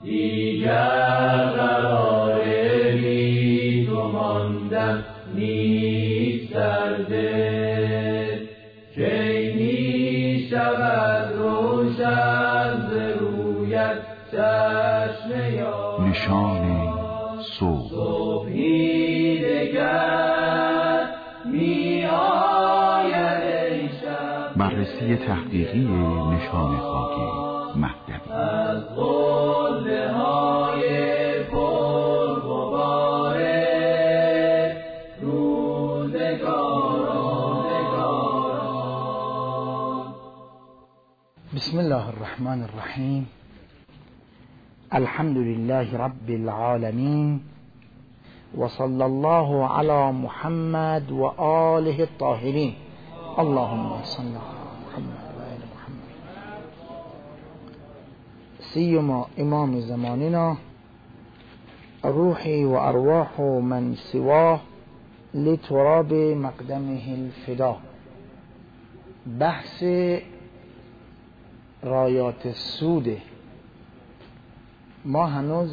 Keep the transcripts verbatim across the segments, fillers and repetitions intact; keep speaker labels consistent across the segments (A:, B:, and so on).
A: دیگر قرار بی تو ماندن نیست در دل، کی می شود روشن ز رویت چشم یار.
B: نشان صبح
A: صبحی دگر می آید ای شب.
B: بررسی تحقیقی نشان خاکی مهدوی
A: از قله های پر غبار روزگاران.
C: بسم الله الرحمن الرحیم. الحمد لله رب العالمین و صلی الله علی محمد و آله الطاهرین. اللهم صل علی محمد و آل محمد. سیما امام زماننا روحی و ارواح من سواه لتراب مقدمه الفدا. بحث رایات سوده. ما هنوز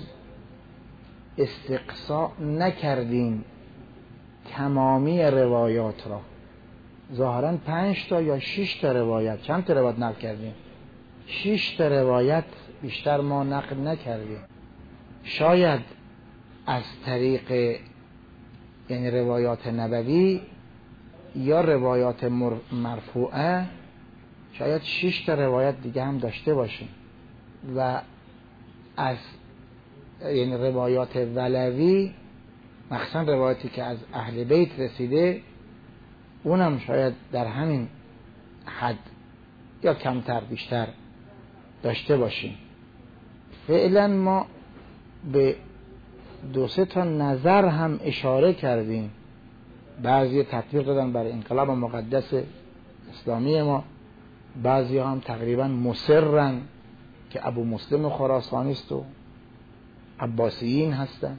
C: استقصا نکردیم تمامی روایات را. ظاهرا پنج تا یا شش تا روایت، چند تا روایت نقل کردیم؟ شش تا روایت بیشتر ما نقل نکردیم. شاید از طریق یعنی روایات نبوی یا روایات مرفوعه شاید شش تا روایت دیگه هم داشته باشیم و از یعنی روایات ولوی مخصوصا روایاتی که از اهل بیت رسیده اونم شاید در همین حد یا کمتر بیشتر داشته باشیم. فعلا ما به دو سه تا نظر هم اشاره کردیم. بعضی تطبیق دادن برای انقلاب مقدس اسلامی ما، بعضی هم تقریبا مصرن که ابو مسلم خراسانی است و عباسیین هستن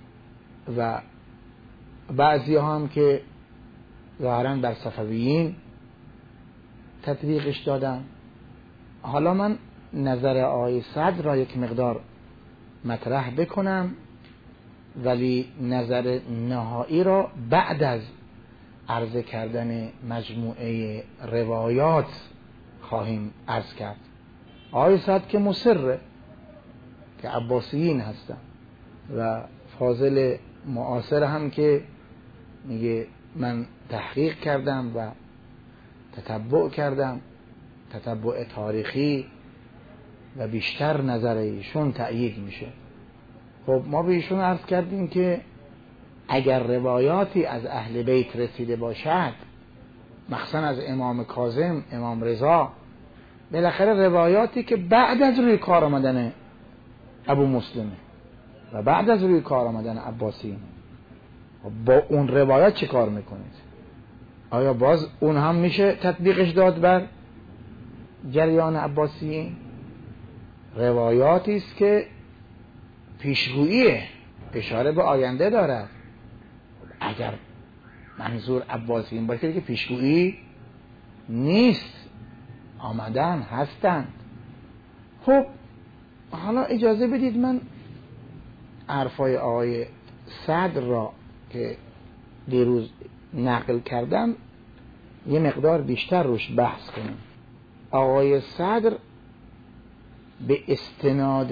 C: و بعضی هم که ظاهرا بر صفویین تطبیقش دادن. حالا من نظر آقای صدر را یک مقدار مطرح بکنم ولی نظر نهایی را بعد از عرض کردن مجموعه روایات خواهیم عرض کرد. آقای صدر که مصره که عباسیین هستن و فاضل معاصر هم که میگه من تحقیق کردم و تتبع کردم، تتبع تاریخی و بیشتر نظر ایشون تأیید میشه. خب ما به ایشون عرض کردیم که اگر روایاتی از اهل بیت رسیده باشد، مخصوصا از امام کاظم، امام رضا، بالاخره روایاتی که بعد از روی کار آمدن ابو مسلمه و بعد از روی کار آمدن عباسیین، با اون روایات چه کار میکنید؟ آیا باز اون هم میشه تطبیقش داد بر جریان عباسیین؟ روایاتی است که پیشگوییه، اشاره به آینده دارد. اگر منظور عباسیین باشه که پیشگویی نیست، آمدن هستند. خب حالا اجازه بدید من حرفای آقای صدر را که دیروز نقل کردم یه مقدار بیشتر روش بحث کنم. آقای صدر به استناد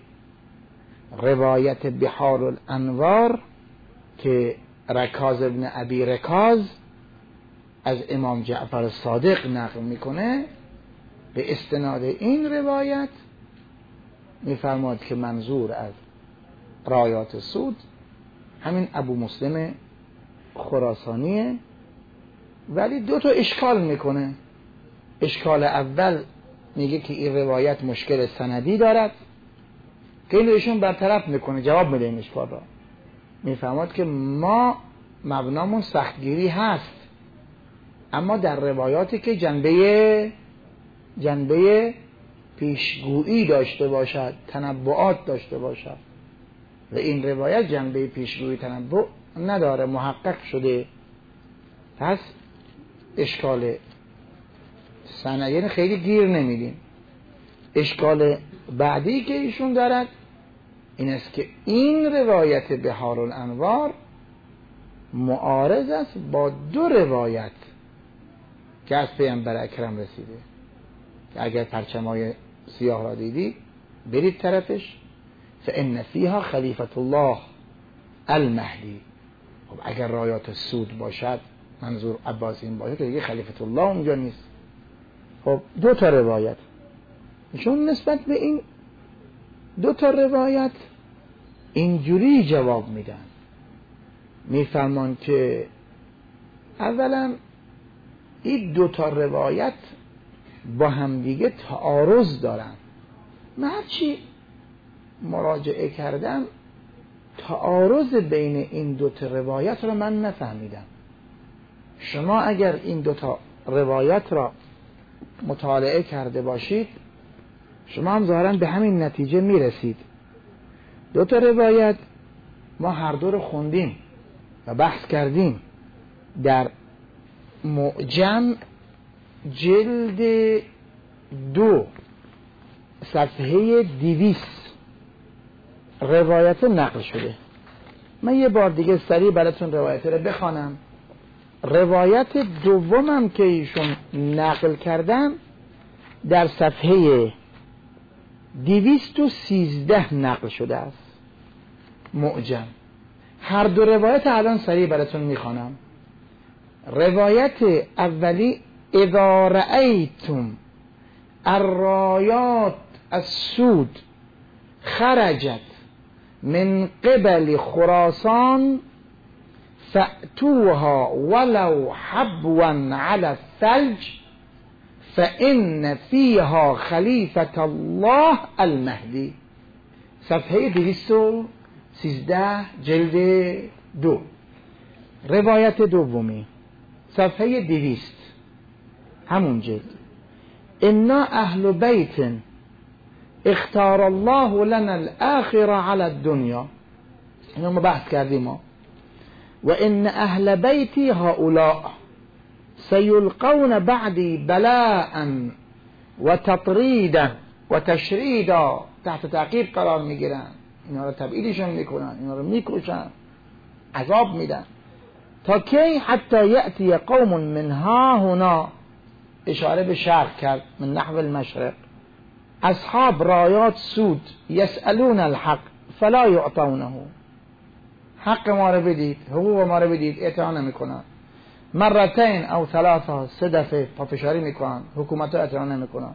C: روایت بحار الانوار که رکاز ابن ابی رکاز از امام جعفر صادق نقل میکنه، به استناد این روایت میفرماد که منظور از رایات سود همین ابو مسلم خراسانیه، ولی دو تا اشکال میکنه. اشکال اول میگه که این روایت مشکل سندی دارد که این ایشون برطرف میکنه، جواب میده این اشکال را. میفرماد که ما مبنامون سختگیری هست، اما در روایاتی که جنبه جنبه پیشگویی داشته باشد، تنبؤات داشته باشد، و این روایت جنبه پیشگویی تنبؤ نداره، محقق شده، پس اشکال سند یعنی خیلی گیر نمیدیم. اشکال بعدی که ایشون دارد این است که این روایت بحار الانوار معارض است با دو روایت که از پیامبر اکرم رسیده، که اگر پرچمای سیاه را دیدی برید طرفش، فإن فیها خلیفة الله المهدی. خب اگر رایات سود باشد، منظور عباسیین باشه، که دیگه خلیفة الله اونجا نیست. خب دو تا روایت، چون نسبت به این دو تا روایت اینجوری جواب میدن، میفرمان که اولا این دو تا روایت با هم دیگه تعارض دارن. من هرچی مراجعه کردم تعارض بین این دو تا روایت رو من نفهمیدم. شما اگر این دو تا روایت را مطالعه کرده باشید شما هم ظاهراً به همین نتیجه میرسید. دو تا روایت ما هر دو رو خوندیم و بحث کردیم در معجم جلد دو صفحه دویست روایت نقل شده. من یه بار دیگه سریع براتون روایت رو بخوانم. روایت دومم که ایشون نقل کردن در صفحه دویست و سیزده نقل شده است، معجم. هر دو روایت الان سریع براتون میخوانم. روایت اولی: اذا رأیتم الرایات السود خرجت من قبل خراسان فأتوها ولو حبوا على الثلج فإن فيها خلیفة الله المهدی. صفحه دویست و سیزده جلد دو. روایت دومی صفحه دویست همون جلد: انا اهل بیت اختار الله لنا الاخره على الدنیا. اینو ما بحث کردیم ما. و ان اهل بیتی هؤلاء سیلقون بعدی بلاء و تطریدا و تشریدا. تحت تعقیب قرار میگیرن، اینا رو تبعیدشون میکنن، اینا رو میکشن، عذاب میدن. تا کی؟ حتی یأتی قوم من ها هنا، اشاره به شرق کرد، من نحو المشرق، اصحاب رایات سود یسألون الحق فلا یعطونه. حق ما رو بدید، حقوق ما رو بدید، اعطا نمیکنن. مرتين او ثلاثه، سه دفعه پافشاری میکنن، حکومت ها اعطا نمیکنن.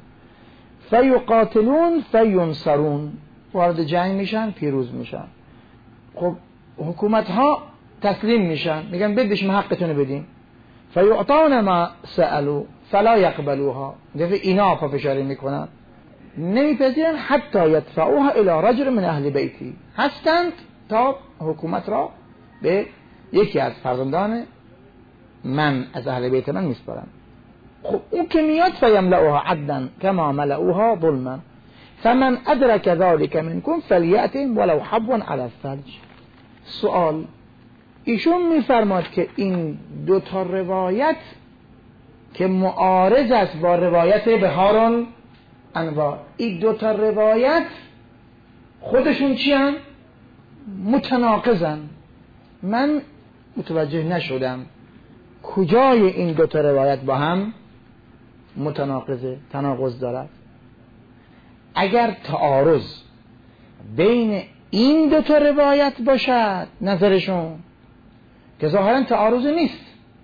C: فیقاتلون فینصرون، وارد جنگ میشن، پیروز میشن. خب حکومت ها تسلیم میشن، میگن بدش ما حقتون بدیم. فیعطون ما سألو فلا یقبلوها، دفعه اینا پافشاری میکنن، نمیپذیرن. حتی یدفعوها الى رجل من اهل بیتی، هستند تا حکومت را به یکی از فرزندان من از اهل بیت من میسپارن. خب اون که میاد فیملؤها عدلا کما ملؤوها ظلما فمن ادرک ذلك منکم فلیأتهم ولو حبوا علی الثلج. سوال: ایشون میفرماد که این دو تا روایت که معارض است با روایت بحار الانوار، این دو تا روایت خودشون چی هن؟ متناقضن. من متوجه نشدم کجای این دو تا روایت با هم متناقضه، تناقض دارد. اگر تعارض بین این دو تا روایت باشد، نظرشون که ظاهرا تعارض نیست،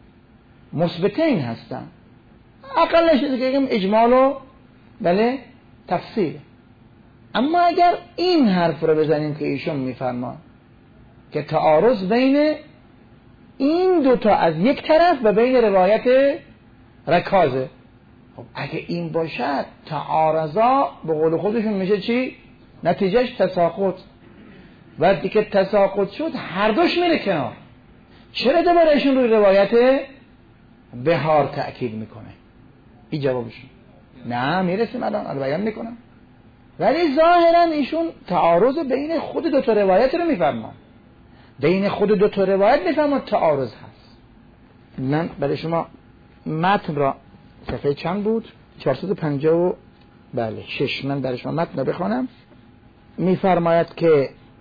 C: مثبتین هستن، اقلش که بگیم اجمال و بله تفصیل. اما اگر این حرف رو بزنیم که ایشون میفرما که تعارض بین این دوتا از یک طرف و بین روایت رکازه، خب اگه این باشد تعارضا به قول خودشون میشه چی؟ نتیجهش تساقط. وقتی که تساقط شد هر دوش میره کنار. چرا دوباره ایشون روی روایت بحار تأکید میکنه؟ این جوابشون. نه میرسیم الان الان بیان میکنم. ولی ظاهرا ایشون تعارض بین خود دو تا روایت رو میفرمان، بین خود دو تا روایت میفرمان تعارض هست. من برای شما متن را صفحه چند بود؟ چهارصد و پنجاه و بله شش. من برای شما متن را بخوانم. میفرماید که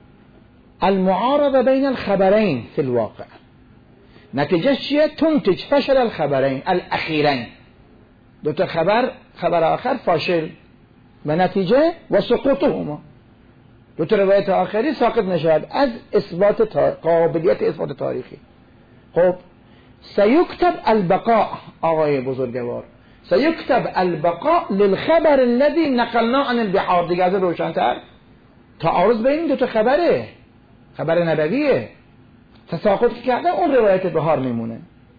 C: المعارضه بین الخبرین فی الواقع. نتیجه چیه؟ تنتج فشل الخبرین الاخیرین، دو تا خبر خبر آخر فاشل و نتیجه و سقوطهما، دو تا روایت آخری ساقط نشود از اثبات تا... قابلیت اثبات تاریخی. خب سیکتب البقاء، آقای بزرگوار، سیکتب البقاء للخبر الذي نقلنا عن البحار. دیگه از روشن‌تر تعارض بین این دو تا خبره، خبر نبویه، تساقط کرده اون روایت بهار میمونه.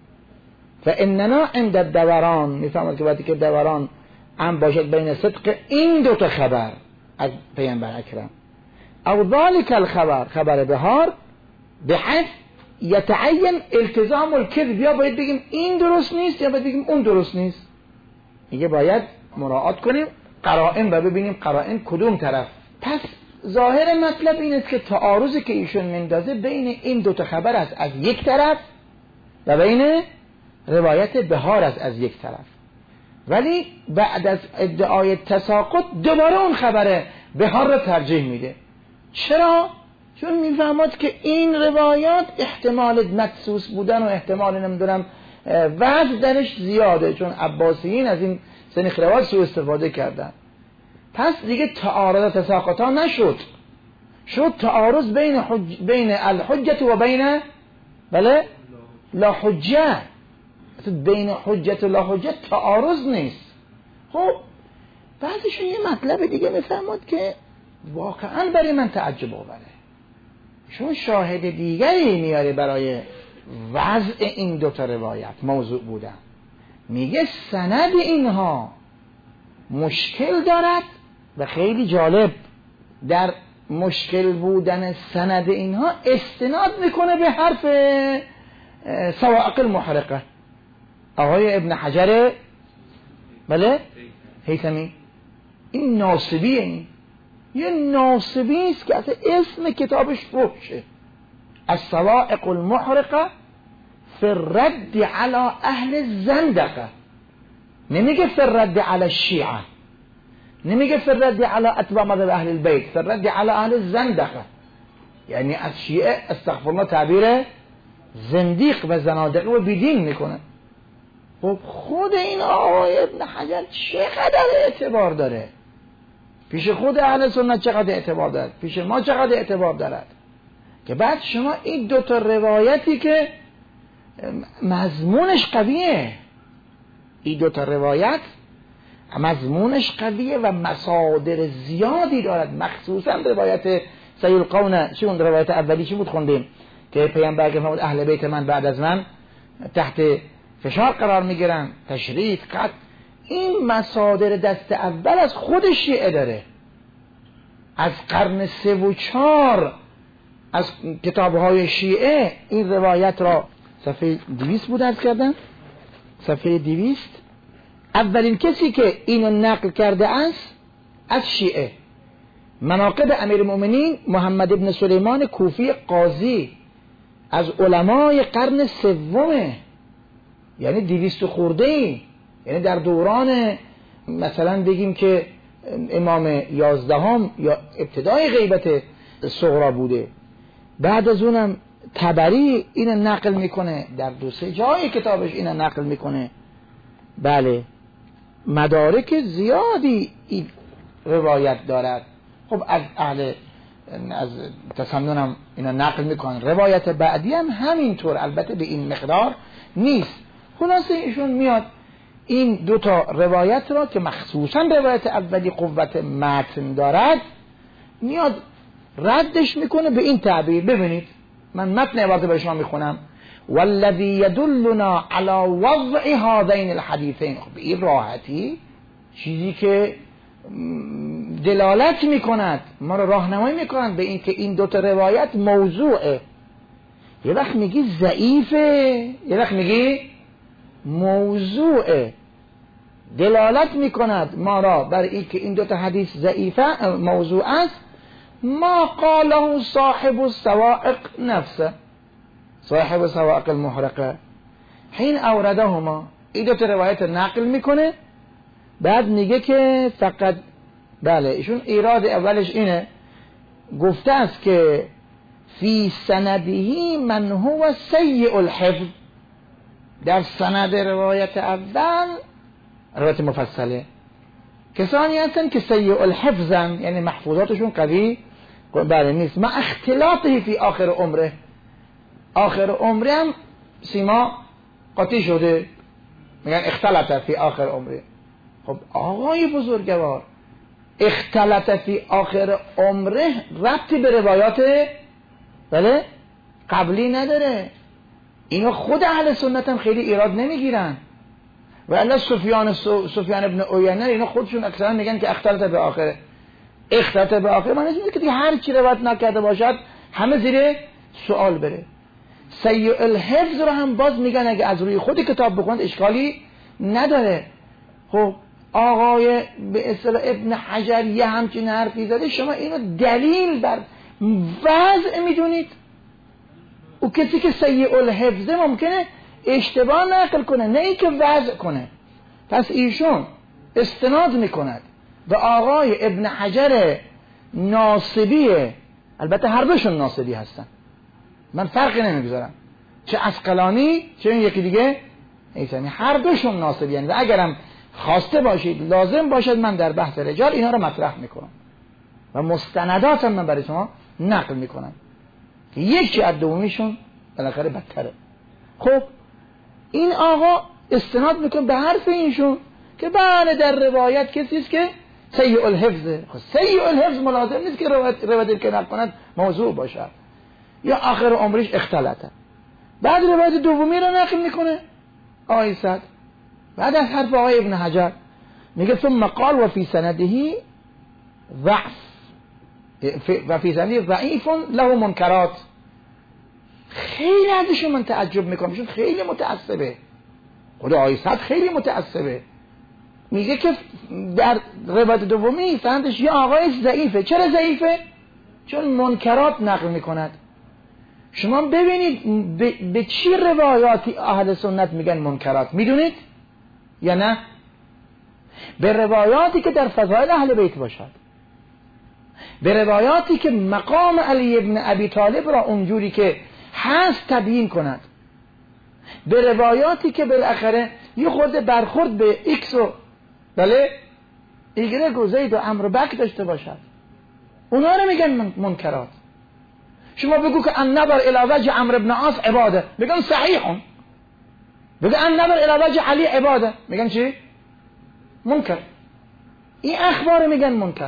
C: فاننا عند الدوران، میفهمید که وقتی که دوران هم باشد بین صدق این دو تا خبر از پیامبر اکرم او ذلك الخبر، خبر بهار، بحيث یتعین التزام الکذب، یا باید بگیم این درست نیست یا باید بگیم اون درست نیست. میگه باید مراعات کنیم قرائن و ببینیم قرائن کدوم طرف. پس ظاهر مطلب این است که تعارضی که ایشون مندازه بین این دو تا خبر است از یک طرف و بین روایت بهار است از یک طرف، ولی بعد از ادعای تساقط دوباره اون خبر بهار را ترجیح میده. چرا؟ چون میفهمد که این روایات احتمال مدسوس بودن و احتمال نمیدونم وضع درش زیاده، چون عباسیین از این سنخ روایات سوء استفاده کردن. پس دیگه تعارض تساقط ها نشد، شد تعارض بین حج... بین الحجت و بین بله لا حجه. بین حجت و لا حجت تعارض نیست. خب بعضشون یه مطلب دیگه میفهمد که واقعا برای من تعجب آوره، چون شاهد دیگری میاره برای وضع این دوتا روایت موضوع بودن. میگه سند اینها مشکل دارد و خیلی جالب در مشکل بودن سند اینها استناد میکنه به حرف صواعق المحرقه آقای ابن حجر بله هیثمی. این ناصبیه، این یه ناصبی است که اصلا اسم کتابش فحشه، الصواعق المحرقه فی الرد علی اهل الزندقه. نمیگه فی الرد علی الشیعه، نمیگه فی الرد علی اتباع مذهب اهل البیت، فی الرد علی اهل الزندقه، یعنی از شیعه استغفرالله تعبیر زندیق و زنادقه و بیدین میکنه. خب خود این آقای ابن حجر چقدر اعتبار داره؟ پیش خود اهل سنت چقدر اعتبار دارد؟ پیش ما چقدر اعتبار دارد؟ که بعد شما این دو تا روایتی که مضمونش قویه، این دو تا روایت مضمونش قویه و مصادر زیادی دارد، مخصوصا روایت سیلقون، چی اون روایت اولی چی بود خوندیم که پیامبر که فرمود اهل بیت من بعد از من تحت فشار قرار میگیرن، تشریف قط. این مصادر دست اول از خود شیعه داره، از قرن سه و چهار از کتابهای شیعه این روایت را. صفحه دویست بود عرض کردن، صفحه دویست. اولین کسی که اینو نقل کرده است از شیعه مناقب امیرالمؤمنین محمد ابن سلیمان کوفی قاضی، از علمای قرن سومه، یعنی دویست خورده ای، یعنی در دوران مثلا بگیم که امام یازدهم یا ابتدای غیبت صغرا بوده. بعد از اونم طبری اینو نقل میکنه، در دو سه جای کتابش اینو نقل میکنه. بله مدارک زیادی این روایت دارد. خب از اهل از تسنن هم اینو نقل میکنن. روایت بعدی هم همینطور، البته به این مقدار نیست. خلاصه ایشون میاد این دو تا روایت را که مخصوصا روایت اولی قوت متن دارد میاد ردش میکنه به این تعبیر. ببینید من متن عبارت به شما میخونم: والذی یدلنا علی وضع هذین الحدیثین. خب این راحتی چیزی که دلالت میکند، ما رو راهنمایی میکند به این که این دو تا روایت موضوعه. یه وقت میگی ضعیفه، یه وقت میگی موضوعه، دلالت میکند ما را بر این که این دو تا حدیث ضعیفه موضوع است. ما قاله صاحب الصواعق نفسه، صاحب صواعق المحرقه حین اوردهما، این دو تا روایت نقل میکنه، بعد میگه که فقط بله ایشون ایراد اولش اینه، گفته است که فی سندهی من هو سیء الحفظ، در سند روایت اول روایت مفصله کسانی هستن که سیء الحفظن، یعنی محفوظاتشون قوی بله نیست، ما اختلاطی فی آخر عمره، آخر عمره هم سیما قاطی شده، میگن اختلط فی آخر عمره. خب آقای بزرگوار، اختلط فی آخر عمره ربطی به روایات بله قبلی نداره. اینو خود اهل سنت هم خیلی ایراد نمیگیرن و الا سفیان سفیان ابن عیینه اینا خودشون اکثرا میگن که اختلط به آخره. اختلط به آخره معنی اینه که دیگه هر چی روایت نکرده باشد همه زیر سوال بره. سیء الحفظ رو هم باز میگن اگه از روی خود کتاب بخوند اشکالی نداره. خب آقای به اصطلاح ابن حجر یه همچین حرفی زده، شما اینو دلیل بر وضع میدونید؟ او کسی که سیء الحفظه ممکنه اشتباه نقل کنه، نه ای که وضع کنه. پس ایشون استناد میکند به آقای ابن حجر ناصبیه، البته هر دوشون ناصبی هستن، من فرقی نمیگذارم، چه عسقلانی چه این یکی دیگه ایسانی، هر دوشون ناصبی هستن. اگرم خواسته باشید لازم باشد من در بحث رجال اینا رو مطرح میکنم و مستنداتم من برای شما نقل میکنم که یکی از دومیشون بالاخره بدتره. خب این آقا استناد میکنه به حرف اینشون که بله در روایت کسی است که سیء الحفظه. خب سیء الحفظ ملازم نیست که روایت روایت که نقل کند موضوع باشه یا آخر عمرش اختلطه. بعد روایت دومی رو نقل میکنه آقای سعد، بعد از حرف آقای ابن حجر میگه ثم قال و فی سندهی ضعف و فی سندهی ضعیف له منکرات. خیلی ازشون من تعجب میکنم، چون خیلی متعصبه، خود آقای سعد خیلی متعصبه، میگه که در روایت دومی سندش یه آقای ضعیفه. چرا ضعیفه؟ چون منکرات نقل میکند. شما ببینید به, به چی روایاتی اهل سنت میگن منکرات، میدونید یا نه؟ به روایاتی که در فضائل اهل بیت باشد، به روایاتی که مقام علی ابن ابی طالب را اونجوری که هست تبیین کند، به روایاتی که بالاخره یه خورده برخورد به ایکس و بله ایگرگ و زید و عمرو بک داشته باشد، اونا رو میگن منکرات. شما بگو که النظر الی وجه عمرو بن عاص عباده، میگن صحیحون. بگو النظر الی وجه علی عباده، میگن چی؟ منکر. این اخبار میگن منکر.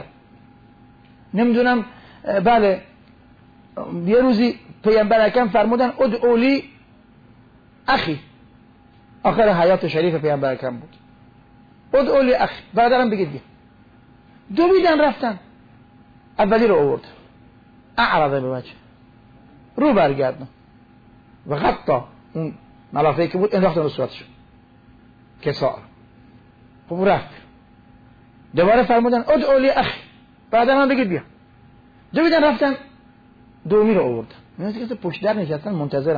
C: نمیدونم بله یه روزی پیامبر اکرم فرمودن ادعوا لی اخی، آخر حیات شریف پیامبر اکرم بود، ادعوا لی اخی، برادرم بگید بیا. دویدن رفتن، اولی رو آورد، اعرض به وجه، رو برگردن و غطا اون ملافه‌ای که بود انداختن رو صورتشون کسار. خب رفت، دوباره فرمودن ادعوا لی اخی، برادرم بگید بیا. دویدن رفتن، دومی رو آورد، می‌بینید که پشت در نشستن منتظرن.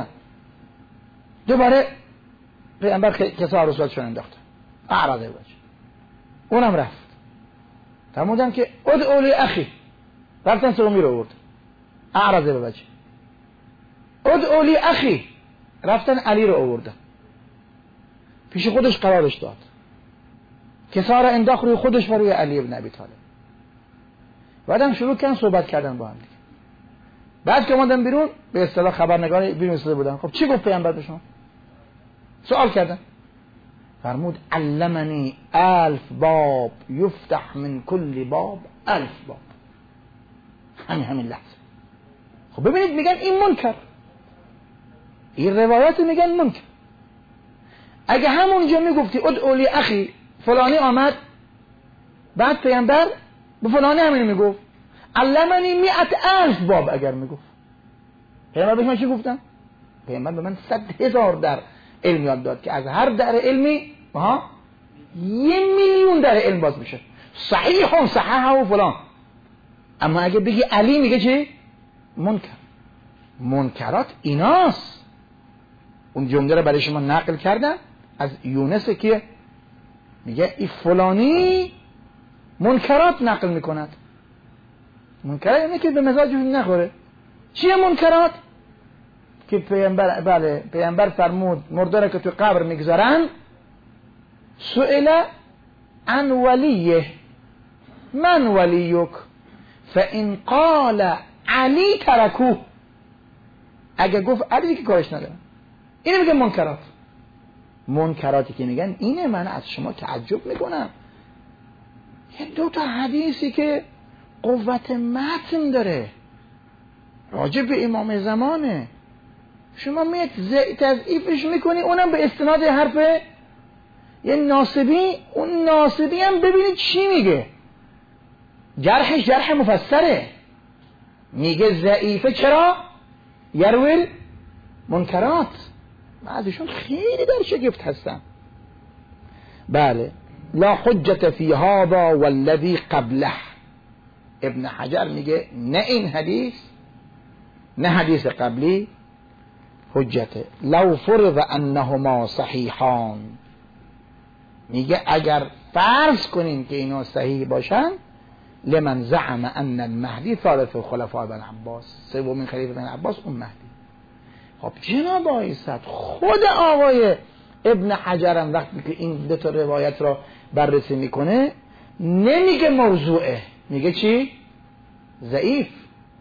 C: دوباره پیامبر کسا رو صورتشون انداخت، اعرض وجه، اونم رفت. فرمودن که ادعوا لی اخی، رفتن سومی رو آورد، اعرض وجه، ادعوا لی اخی، رفتن علی رو آوردن، پیش خودش قرارش داد، کسا رو انداخت روی خودش و روی علی ابن ابی طالب. بعدم شروع کردن صحبت کردن با هم دیگه. بعد که اومدن بیرون، به اصطلاح خبرنگار بیرون ایستاده بودن، خب چی گفت پیامبر به شما؟ سوال کردن. فرمود علمنی الف باب یفتح من کل باب الف باب. همین همین لحظه. خب ببینید میگن این منکر، این روایات میگن منکر. اگه همونجا میگفتی ادعوا لی اخی، فلانی آمد، بعد پیامبر به فلانی همین میگفت علمنی مئت الف باب، اگر میگفت پیامبر به من چی گفتن؟ پیامبر به من صد هزار در علم یاد داد که از هر در علمی ها یه میلیون در علم باز میشه، صحیح و صحیح و فلان. اما اگه بگی علی میگه چی؟ منکر. منکرات ایناست. اون جمله رو برای شما نقل کردن از یونس که میگه ای فلانی منکرات نقل میکند. منکرات اینه که به مزاجشون نخوره، چیه منکرات؟ که پیامبر بله پیامبر فرمود مردار که تو قبر میگذارن سئل عن ولیه من ولیک فان قال علی ترکوه، اگه گفت علی که کارش نداره. اینه میگه منکرات. منکراتی که میگن اینه. من از شما تعجب میکنم، یه دو تا حدیثی که قوت متن داره راجع به امام زمانه، شما میاد تضعیفش میکنی، اونم به استناد حرف یه ناصبی. اون ناصبی هم ببینید چی میگه، جرحش جرح مفسره، میگه ضعیفه. چرا؟ یرویل منکرات. بعضیشون خیلی در شگفت هستن. بله لا حجت فی هذا والذی قبله. ابن حجر میگه نه این حدیث نه حدیث قبلی حجته. لو فرض انهما صحیحان، میگه اگر فرض کنیم که اینا صحیح باشن، لمن زعم ان المهدی ثالث خلفاء بن عباس، سومین خلیفه بن عباس اون مهدی. خب جناب آیست خود آقای ابن حجرم وقتی که این دو تا روایت را بررسی میکنه نمیگه موضوعه، میگه چی؟ ضعیف.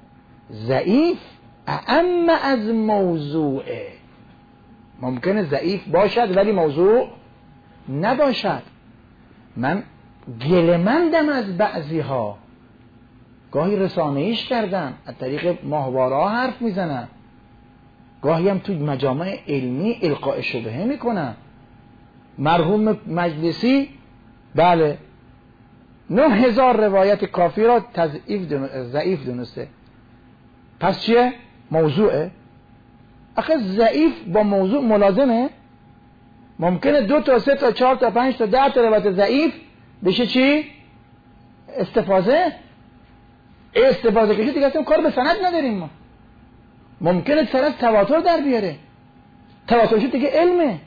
C: ضعیف اعم از موضوعه. ممکنه ضعیف باشد ولی موضوع نباشد. من گلمندم از بعضی ها، گاهی رسانه‌ایش کردن، از طریق ماهواره‌ها حرف میزنن، گاهی هم تو مجامع علمی القاء شبهه میکنن. مرحوم مجلسی بله نه هزار روایت کافی را تضعیف ضعیف دونسته. پس چیه؟ موضوعه. آخه ضعیف با موضوع ملازمه؟ ممکنه دو تا سه تا چهار تا پنج تا ده تا روایت ضعیف بشه چی؟ استفاضه. استفاضه که دیگه اصلا کار به سند نداریم ما. ممکنه سند تواتر در بیاره. تواتر شد دیگه علمه.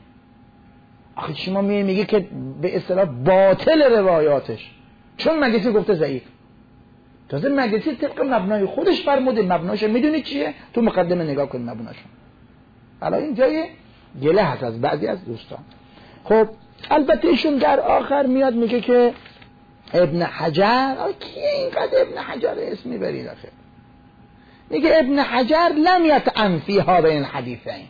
C: آخه شما میگه میگه که به اصطلاح باطل روایاتش، چون مجلسی گفته ضعیف. تازه مجلسی طبق مبنای خودش فرموده. مبناش میدونی چیه؟ تو مقدمه نگاه کن مبناشو. حالا این جای گله هست از بعضی از دوستان. خب البته ایشون در آخر میاد میگه که ابن حجر، کیه اینقدر ابن حجر اسم میبرید آخه؟ میگه ابن حجر لم یطعن فی هذین الحدیثین،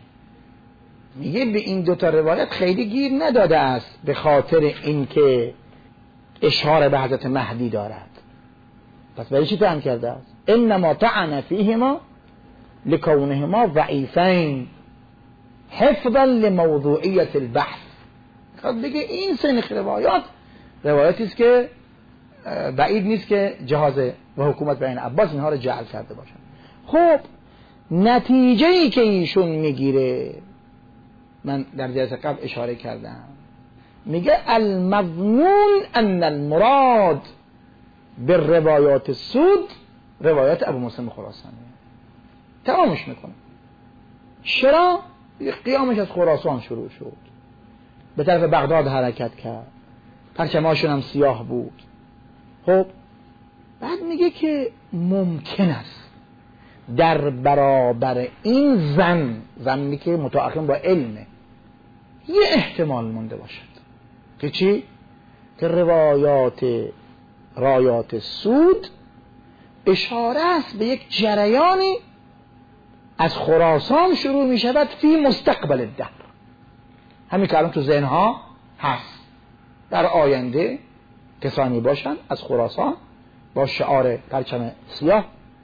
C: میگه به این دو تا روایت خیلی گیر نداده است به خاطر اینکه اشاره به حضرت مهدی دارد. پس برای چی طعن کرده است؟ انما طعن فیهما لکونهما ضعیفین حفظا لموضوعیت البحث. خب بگه این سنخ روایات روایاتی است که بعید نیست که جهاز و حکومت بین عباس اینها رو جعل کرده باشن. خب نتیجه ای که ایشون میگیره من در جلسه قبل اشاره کردم، میگه المظنون ان المراد به روایات سود روایات ابو مسلم خراسانی. تمامش میکنه. چرا؟ قیامش از خراسان شروع شد، به طرف بغداد حرکت کرد، پرچماشون هم سیاه بود. خب بعد میگه که ممکن است در برابر این زن، زنی که متأخر با علمه، یه احتمال مونده باشد که چی؟ که روایات رایات سود اشاره است به یک جریانی از خراسان شروع می شود فی مستقبل الدهر. همین که الان تو ذهنها هست، در آینده کسانی باشن از خراسان با شعار پرچم سیاه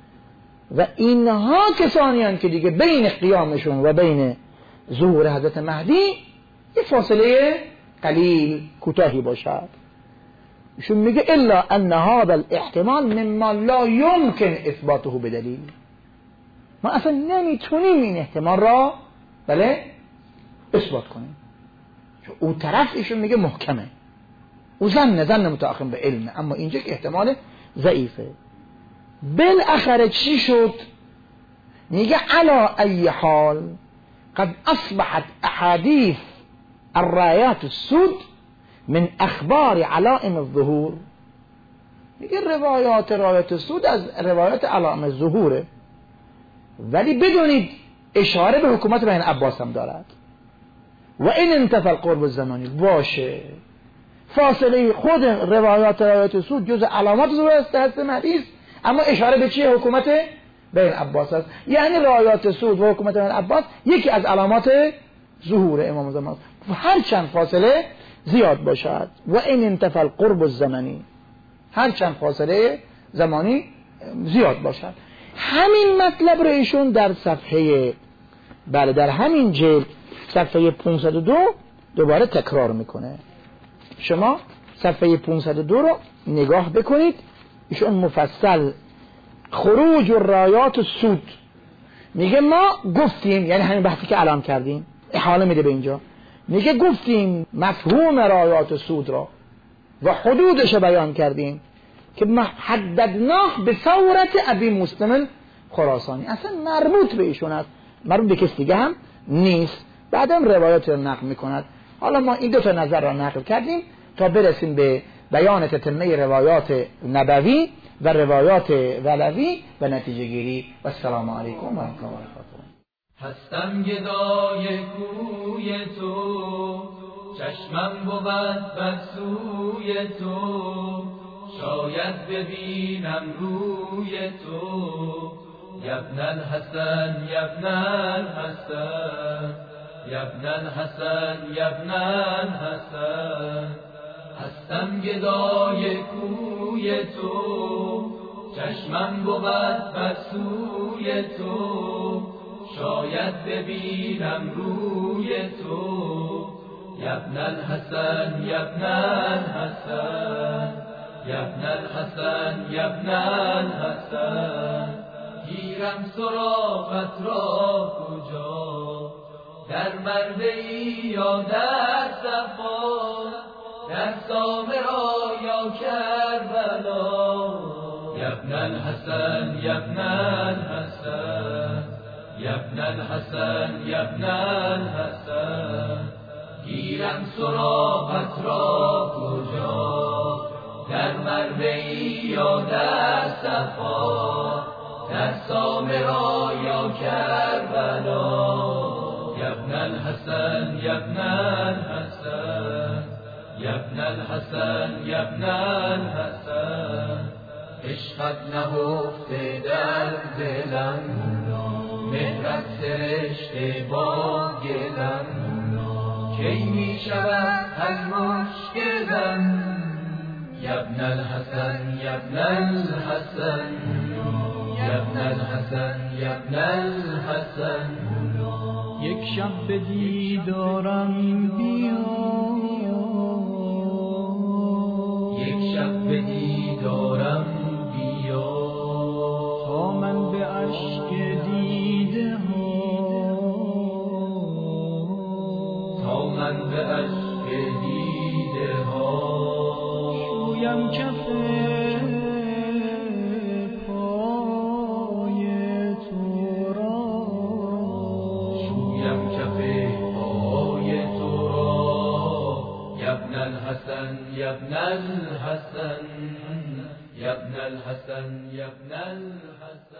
C: و اینها کسانی هستند که دیگه بین قیامشون و بین ظهور حضرت مهدی یه فاصله قلیل کوتاهی باشد. ایشون میگه الا ان هذا الاحتمال مما لا يمكن اثباته بدلیل. ما اصلا نمیتونیم این احتمال را بله اثبات کنیم. اون طرف ایشون میگه محکمه، او زن زن متأخر به علمه، اما اینجا که احتمال ضعیفه. بالاخره چی شد؟ میگه علا ای حال قد اصبحت احادیث الرایات السود من اخبار علائم الظهور. میگه روایات رایات السود از روایات علائم الظهوره. ولی بدونید اشاره به حکومت بنی عباس هم دارد. و این انتفى القرب الزمانی باشه، فاصله خود روایات روایات سود جز علامات ظهور است هست حدیث، اما اشاره به چیه؟ حکومت بنی عباس است. یعنی روایات سود و حکومت بنی عباس یکی از علامات ظهور امام زمان، هر چند فاصله زیاد باشد. و این انتفى القرب الزمانی، هر چند فاصله زمانی زیاد باشد. همین مطلب رو ایشون در صفحه بله در همین جلد صفحه پانصد و دو دوباره تکرار میکنه. شما صفحه پانصد و دو رو نگاه بکنید، ایشون مفصل خروج الرایات السود میگه ما گفتیم، یعنی همین بحثی که الان کردیم احاله میده به اینجا، میگه گفتیم مفهوم رایات سود را و حدودش بیان کردیم که حددناه به صورت ابی مسلم خراسانی، اصلا مربوط به ایشون است، مربوط به کسی دیگه هم نیست. بعدم روایات رو نقل میکند. حالا ما این دو تا نظر را نقل کردیم تا برسیم به بیان تتمه روایات نبوی و روایات ولوی و نتیجه گیری. و السلام علیکم و رحمت الله و برکاته.
A: هستم گدای کوی تو، چشمم بود بر سوی تو، شاید ببینم روی تو. یبن الحسن یبن الحسن یبن الحسن یبن الحسن. هستم گدای کوی تو، چشمم بود بر سوی تو، شاید ببینم روی تو. یبن الحسن یبن الحسن یبن الحسن یبن الحسن. گیرم سراغت را کجا، در مروه یا در صفا، در سامرا یا کربلا. یبن الحسن یبن الحسن یبن الحسن یبن الحسن. گیرم سراغت را کجا، در مروه یا در صفا، در سامرا یا کربلا. یبن الحسن یبن الحسن یبن الحسن یبن الحسن. عشقت نهفته در دلم، مهرت سرشته با گلم، کی می شود حل مشکلم. یبن الحسن یبن الحسن یبن الحسن یبن الحسن.
D: یک شب به دیدارم بیا،
A: یک شب به دیدارم بیا،
D: تا من به اشک دیده ها،
A: تا من به اشک دیده ها،
D: شویم کف پای تو را،
A: شویم کف پای تو را. یبن الحسن یبن الحسن یبن الحسن یبن الحسن.